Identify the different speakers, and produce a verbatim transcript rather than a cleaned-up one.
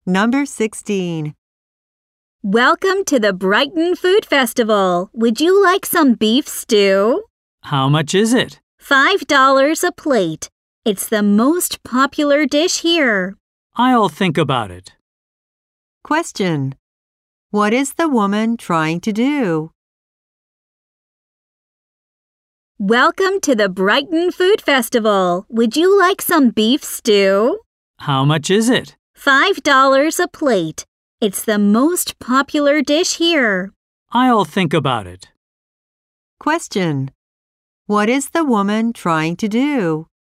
Speaker 1: Number sixteen.
Speaker 2: Welcome to the Brighton Food Festival. Would you like some beef stew?
Speaker 3: How much is it?
Speaker 2: Five dollars a plate. It's the most popular dish here.
Speaker 3: I'll think about it.
Speaker 1: Question. What is the woman trying to do?
Speaker 2: Welcome to the Brighton Food Festival. Would you like some beef stew?
Speaker 3: How much is it?
Speaker 2: Five dollars a plate. It's the most popular dish here.
Speaker 3: I'll think about it.
Speaker 1: Question. What is the woman trying to do?